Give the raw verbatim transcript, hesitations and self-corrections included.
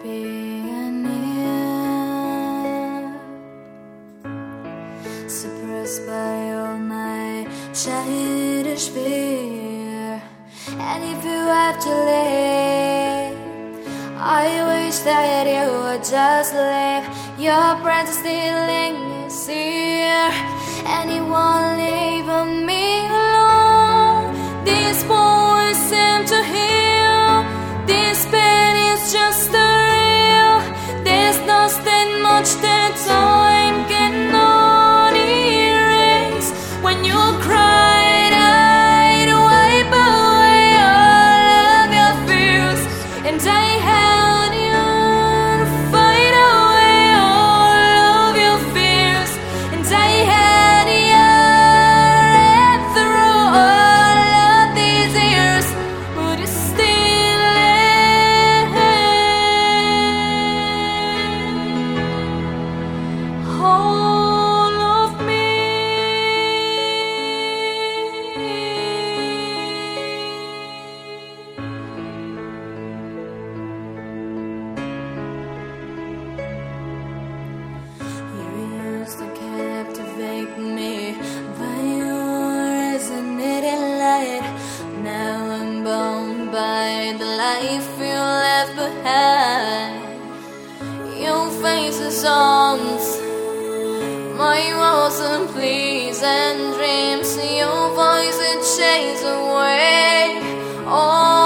being near, suppressed by all my childish fear. And if you have to leave, I wish that you would just leave. Your presence still lingers here, and it won't leave me alone. These boys seem to heal. This pain is just a real. There's nothing much that time cannot erase. When you cried, I'd wipe away all of your fears, and I held you to fight away all of your fears, and I had you right through all of these years. Would you still let hold of me? You used to captivate me, but you resonated light. Now I'm bound by the life you left behind. Your face is haunts my walls and pleas and dreams. Your voice it chases away all